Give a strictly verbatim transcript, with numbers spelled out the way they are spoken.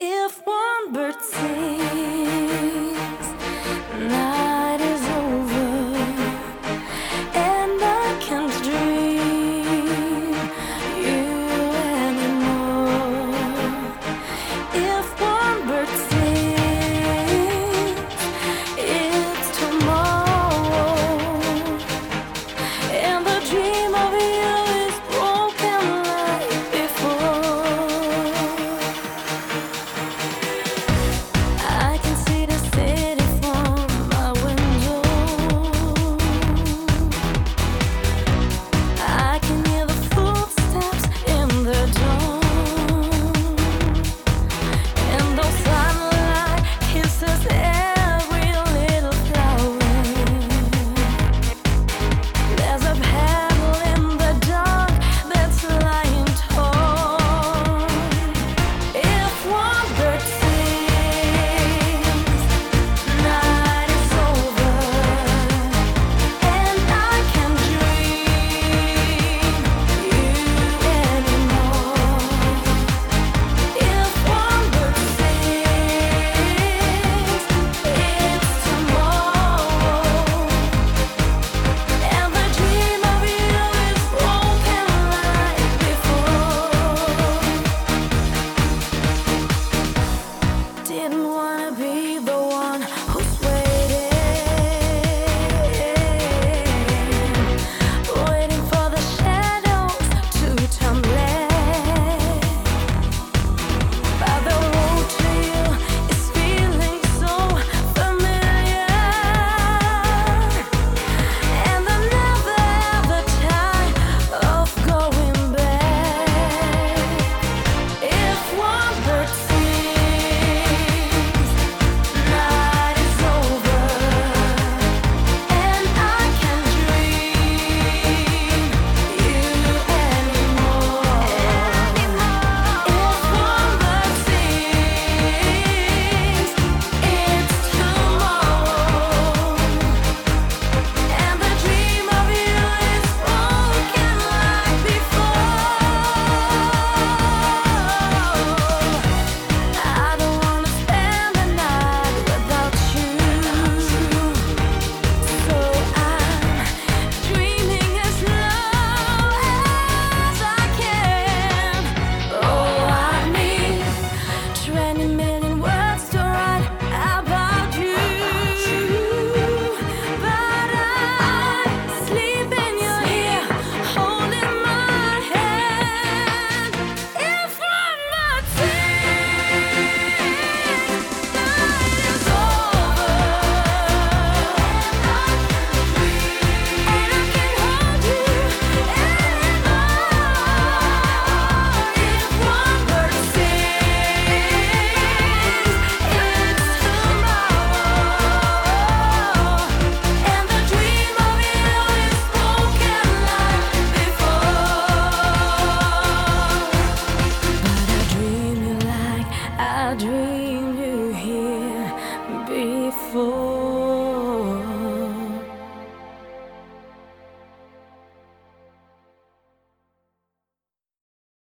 If one bird sings, night is over, and I can't dream you anymore. If one bird sings, it's tomorrow, and the dream of you is broken like before. I can see the city from my window. I can hear the footsteps in the dawn, and though sunlight kisses every little flower, there's a petal in the dark that's lying torn. If one bird sings, night is over, and I can't dream you anymore. If one bird sings, it's tomorrow, and the dream of you is broken like before. Didn't wanna be the one who's waiting, waiting for the shadows to turn black. But the road to you is feeling so familiar, and I never have the time of going back. If one bird sings, night is over, and I can't dream you anymore. If one bird sings, it's tomorrow, and the dream of you is broken like before. I don't wanna spend the night without you, so I'm dreaming as low as I can. Oh, I need twenty million words to write about you, but I sleep in your ear, holding my hand. If one bird sings, night is over, and I can hold you anymore. If one bird sings, it's tomorrow, and the dream of you is broken like before. But I dream you like I dreamed you here before.